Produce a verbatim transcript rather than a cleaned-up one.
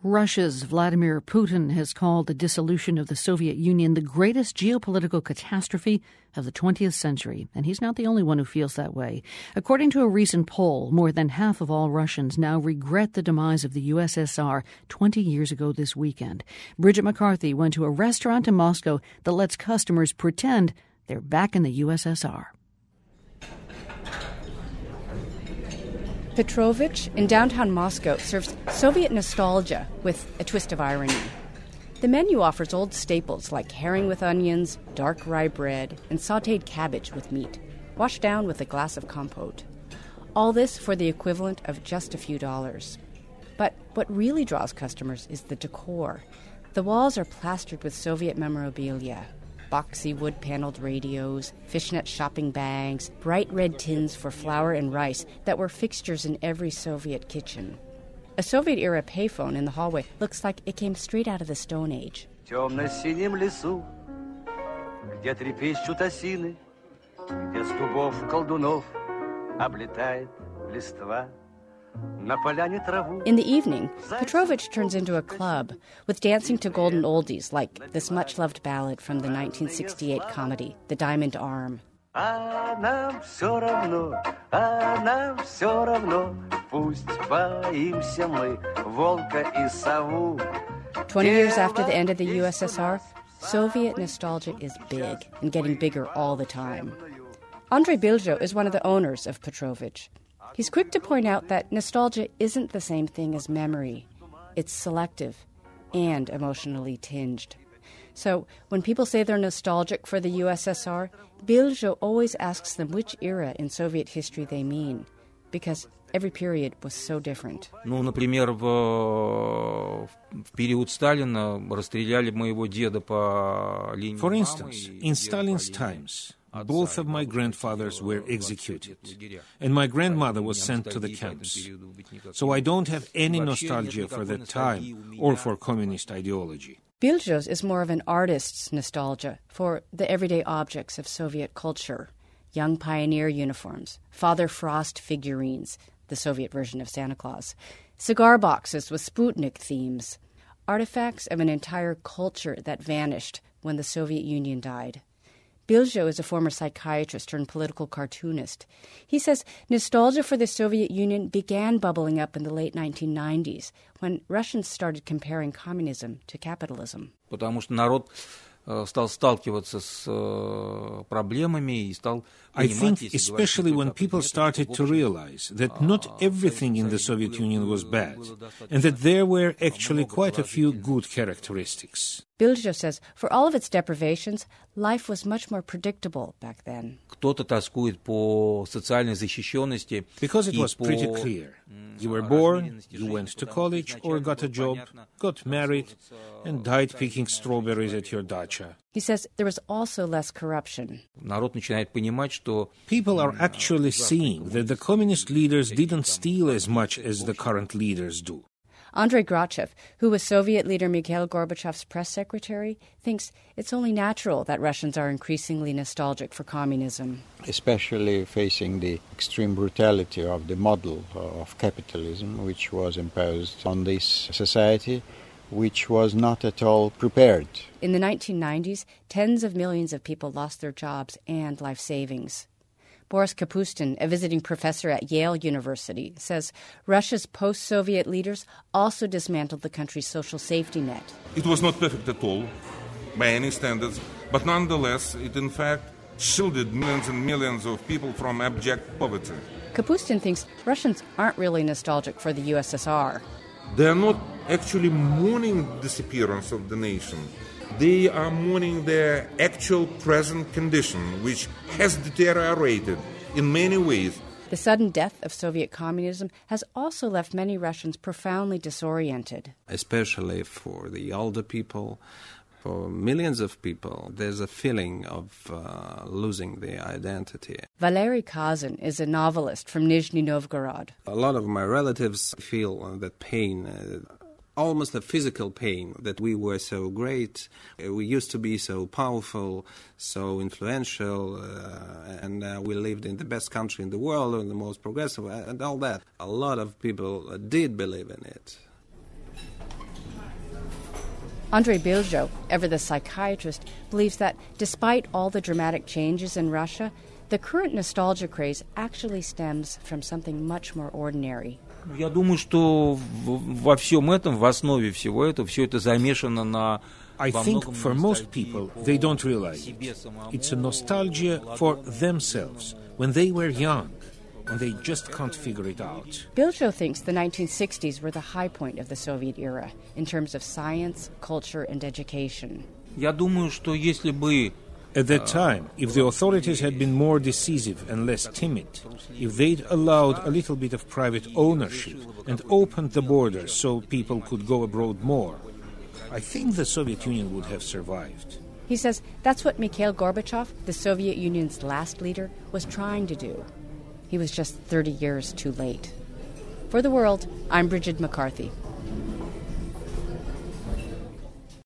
Russia's Vladimir Putin has called the dissolution of the Soviet Union the greatest geopolitical catastrophe of the twentieth century, and he's not the only one who feels that way. According to a recent poll, more than half of all Russians now regret the demise of the U S S R twenty years ago this weekend. Bridget McCarthy went to a restaurant in Moscow that lets customers pretend they're back in the U S S R. Petrovich in downtown Moscow serves Soviet nostalgia with a twist of irony. The menu offers old staples like herring with onions, dark rye bread, and sautéed cabbage with meat, washed down with a glass of compote. All this for the equivalent of just a few dollars. But what really draws customers is the decor. The walls are plastered with Soviet memorabilia. Boxy wood-paneled radios, fishnet shopping bags, bright red tins for flour and rice that were fixtures in every Soviet kitchen. A Soviet-era payphone in the hallway looks like it came straight out of the Stone Age. темно-синем лесу, где трепещут осины, где с дубов колдунов облетает листва. In the evening, Petrovich turns into a club with dancing to golden oldies like this much-loved ballad from the nineteen sixty-eight comedy, The Diamond Arm. А нам все равно, а нам все равно, пусть боимся мы волка и сову. Twenty years after the end of the U S S R, Soviet nostalgia is big and getting bigger all the time. Andrei Biljo is one of the owners of Petrovich. He's quick to point out that nostalgia isn't the same thing as memory. It's selective and emotionally tinged. So when people say they're nostalgic for the U S S R, Biljo always asks them which era in Soviet history they mean, because every period was so different. Ну, например, в, в период Сталина расстреляли моего деда по линии. For instance, in Stalin's times, both of my grandfathers were executed, and my grandmother was sent to the camps. So I don't have any nostalgia for that time or for communist ideology. Biljo's is more of an artist's nostalgia for the everyday objects of Soviet culture. Young pioneer uniforms, Father Frost figurines, the Soviet version of Santa Claus, cigar boxes with Sputnik themes, artifacts of an entire culture that vanished when the Soviet Union died. Biljo is a former psychiatrist turned political cartoonist. He says nostalgia for the Soviet Union began bubbling up in the late nineteen nineties when Russians started comparing communism to capitalism. Потому что народ стал сталкиваться с проблемами и стал I think especially when people started to realize that not everything in the Soviet Union was bad, and that there were actually quite a few good characteristics. Biljo says for all of its deprivations, life was much more predictable back then. Кто-то тоскует по социальной защищенности. Because it was pretty clear. You were born, you went to college or got a job, got married, and died picking strawberries at your dacha. He says there was also less corruption. Народ начинает понимать, что people are actually seeing that the communist leaders didn't steal as much as the current leaders do. Andrei Grachev, who was Soviet leader Mikhail Gorbachev's press secretary, thinks it's only natural that Russians are increasingly nostalgic for communism. Especially facing the extreme brutality of the model of capitalism which was imposed on this society, which was not at all prepared. In the nineteen nineties, tens of millions of people lost their jobs and life savings. Boris Kapustin, a visiting professor at Yale University, says Russia's post-Soviet leaders also dismantled the country's social safety net. It was not perfect at all, by any standards, but nonetheless, it in fact shielded millions and millions of people from abject poverty. Kapustin thinks Russians aren't really nostalgic for the U S S R. They are not actually mourning the disappearance of the nation. They are mourning their actual present condition, which has deteriorated in many ways. The sudden death of Soviet communism has also left many Russians profoundly disoriented. Especially for the older people, for millions of people, there's a feeling of uh, losing their identity. Valery Kazin is a novelist from Nizhny Novgorod. A lot of my relatives feel uh, that pain, uh, almost a physical pain, that we were so great, we used to be so powerful, so influential, uh, and uh, we lived in the best country in the world, and the most progressive, and all that. A lot of people uh, did believe in it. Andrei Biljo, ever the psychiatrist, believes that despite all the dramatic changes in Russia, the current nostalgia craze actually stems from something much more ordinary. Я думаю, что во всем этом, в основе всего этого, все это замешано на... I think for most people, they don't realize it. It's a nostalgia for themselves, when they were young, and they just can't figure it out. Biljo thinks the nineteen sixties were the high point of the Soviet era in terms of science, culture, and education. Я думаю, что если бы... At that time, if the authorities had been more decisive and less timid, if they'd allowed a little bit of private ownership and opened the borders so people could go abroad more, I think the Soviet Union would have survived. He says that's what Mikhail Gorbachev, the Soviet Union's last leader, was trying to do. He was just thirty years too late. For The World, I'm Bridget McCarthy.